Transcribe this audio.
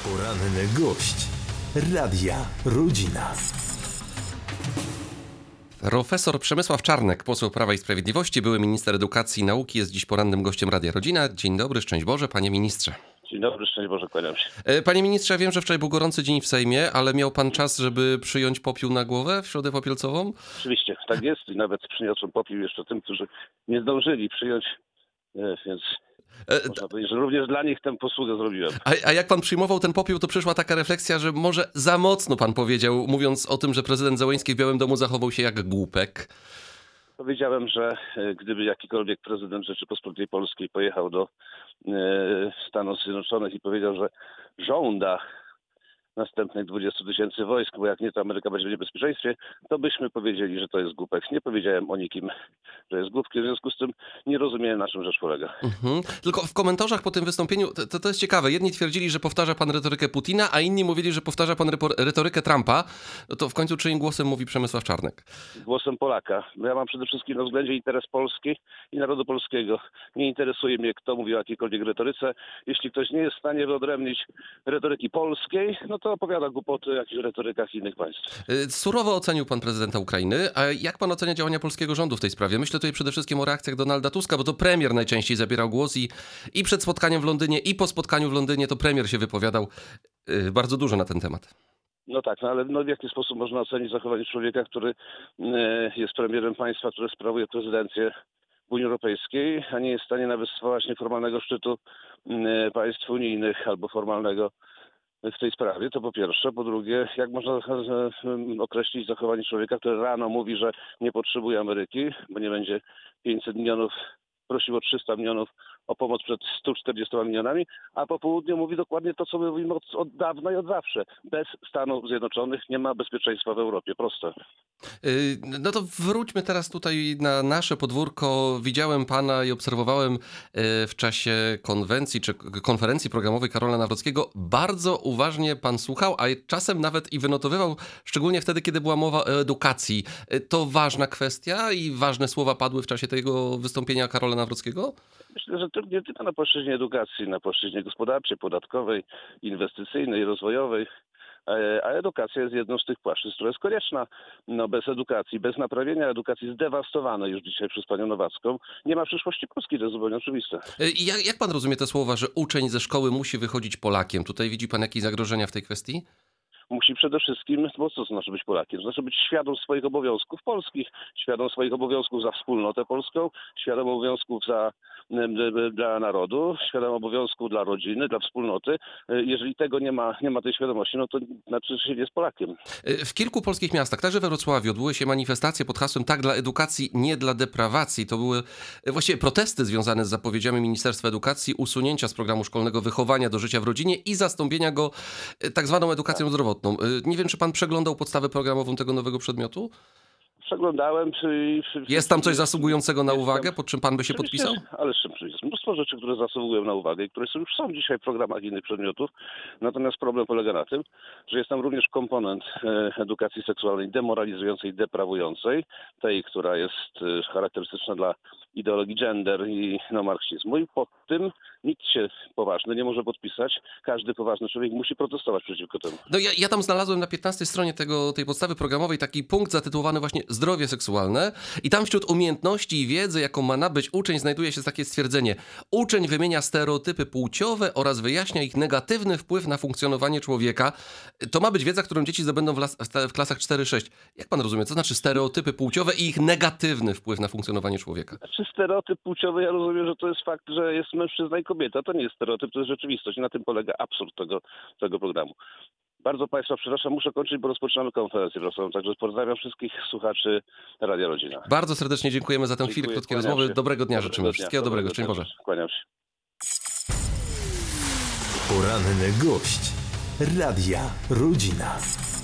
Poranny gość Radia Rodzina. Profesor Przemysław Czarnek, poseł Prawa i Sprawiedliwości, były minister edukacji i nauki, jest dziś porannym gościem Radia Rodzina. Dzień dobry, szczęść Boże, panie ministrze. Dzień dobry, szczęść Boże, kłaniam się. Panie ministrze, wiem, że wczoraj był gorący dzień w Sejmie, ale miał pan czas, żeby przyjąć popiół na głowę w Środę Popielcową? Oczywiście, tak jest i nawet przyniosłem popiół jeszcze tym, którzy nie zdążyli przyjąć, więc można powiedzieć, że również dla nich tę posługę zrobiłem. A jak pan przyjmował ten popiół, to przyszła taka refleksja, że może za mocno pan powiedział, mówiąc o tym, że prezydent Zełenski w Białym Domu zachował się jak głupek. Powiedziałem, że gdyby jakikolwiek prezydent Rzeczypospolitej Polskiej pojechał do Stanów Zjednoczonych i powiedział, że żąda następnych 20 000 wojsk, bo jak nie, to Ameryka będzie w niebezpieczeństwie, to byśmy powiedzieli, że to jest głupek. Nie powiedziałem o nikim, że jest głupkiem, w związku z tym nie rozumiem, na czym rzecz polega. Tylko w komentarzach po tym wystąpieniu, to jest ciekawe, jedni twierdzili, że powtarza pan retorykę Putina, a inni mówili, że powtarza pan retorykę Trumpa. No to w końcu czyim głosem mówi Przemysław Czarnek? Głosem Polaka. Ja mam przede wszystkim na względzie interes Polski i narodu polskiego. Nie interesuje mnie, kto mówi o jakiejkolwiek retoryce. Jeśli ktoś nie jest w stanie wyodrębnić retoryki polskiej, no to opowiada głupoty o jakichś retorykach innych państw. Surowo ocenił pan prezydenta Ukrainy, a jak pan ocenia działania polskiego rządu w tej sprawie? Myślę tutaj przede wszystkim o reakcjach Donalda Tuska, bo to premier najczęściej zabierał głos i przed spotkaniem w Londynie, i po spotkaniu w Londynie to premier się wypowiadał bardzo dużo na ten temat. No tak, ale w jaki sposób można ocenić zachowanie człowieka, który jest premierem państwa, które sprawuje prezydencję w Unii Europejskiej, a nie jest w stanie nawet swołać nieformalnego szczytu państw unijnych albo formalnego w tej sprawie, to po pierwsze. Po drugie, jak można określić zachowanie człowieka, który rano mówi, że nie potrzebuje Ameryki, bo nie będzie 500 milionów, prosił o 300 milionów o pomoc przed 140 milionami, a po południu mówi dokładnie to, co my mówimy od dawna i od zawsze. Bez Stanów Zjednoczonych nie ma bezpieczeństwa w Europie. Proste. No to wróćmy teraz tutaj na nasze podwórko. Widziałem pana i obserwowałem w czasie konwencji czy konferencji programowej Karola Nawrockiego. Bardzo uważnie pan słuchał, a czasem nawet i wynotowywał, szczególnie wtedy, kiedy była mowa o edukacji. To ważna kwestia i ważne słowa padły w czasie tego wystąpienia Karola Nawrockiego? Myślę, że to nie tylko na płaszczyźnie edukacji, na płaszczyźnie gospodarczej, podatkowej, inwestycyjnej, rozwojowej. A edukacja jest jedną z tych płaszczyzn, która jest konieczna. No, bez edukacji, bez naprawienia edukacji zdewastowanej już dzisiaj przez panią Nowacką, nie ma przyszłości Polski, to jest zupełnie oczywiste. Jak pan rozumie te słowa, że uczeń ze szkoły musi wychodzić Polakiem? Tutaj widzi pan jakieś zagrożenia w tej kwestii? Musi przede wszystkim, bo co to znaczy być Polakiem? To znaczy być świadom swoich obowiązków polskich, świadom swoich obowiązków za wspólnotę polską, świadom obowiązków dla narodu, świadom obowiązków dla rodziny, dla wspólnoty. Jeżeli tego nie ma tej świadomości, no to znaczy, że się nie jest Polakiem. W kilku polskich miastach, także we Wrocławiu, odbyły się manifestacje pod hasłem "Tak dla edukacji, nie dla deprawacji". To były właściwie protesty związane z zapowiedziami Ministerstwa Edukacji usunięcia z programu szkolnego wychowania do życia w rodzinie i zastąpienia go tak zwaną edukacją zdrowotną. Nie wiem, czy pan przeglądał podstawę programową tego nowego przedmiotu? Przeglądałem. Jest tam coś zasługującego na uwagę, pod czym pan by się podpisał? Ale z czym jest mnóstwo rzeczy, które zasługują na uwagę i które już są dzisiaj w programach innych przedmiotów. Natomiast problem polega na tym, że jest tam również komponent edukacji seksualnej demoralizującej, deprawującej, tej, która jest charakterystyczna dla ideologii gender i marksizmu. I pod tym nikt się poważny nie może podpisać. Każdy poważny człowiek musi protestować przeciwko temu. No ja tam znalazłem na 15 stronie tej podstawy programowej taki punkt zatytułowany właśnie zdrowie seksualne i tam wśród umiejętności i wiedzy, jaką ma nabyć uczeń, znajduje się takie stwierdzenie: uczeń wymienia stereotypy płciowe oraz wyjaśnia ich negatywny wpływ na funkcjonowanie człowieka. To ma być wiedza, którą dzieci zdobędą w klasach 4-6. Jak pan rozumie, co znaczy stereotypy płciowe i ich negatywny wpływ na funkcjonowanie człowieka? Czy stereotyp płciowy, ja rozumiem, że to jest fakt, że jest mężczyzna i kobieta. To nie jest stereotyp, to jest rzeczywistość i na tym polega absurd tego programu. Bardzo państwa przepraszam, muszę kończyć, bo rozpoczynamy konferencję prasową, także pozdrawiam wszystkich słuchaczy Radia Rodzina. Bardzo serdecznie dziękujemy za tę chwilę krótkiej rozmowy. Dobrego dnia życzymy. Wszystkiego dobrego. Szczęść Boże. Kłaniam się. Poranny gość Radia Rodzina.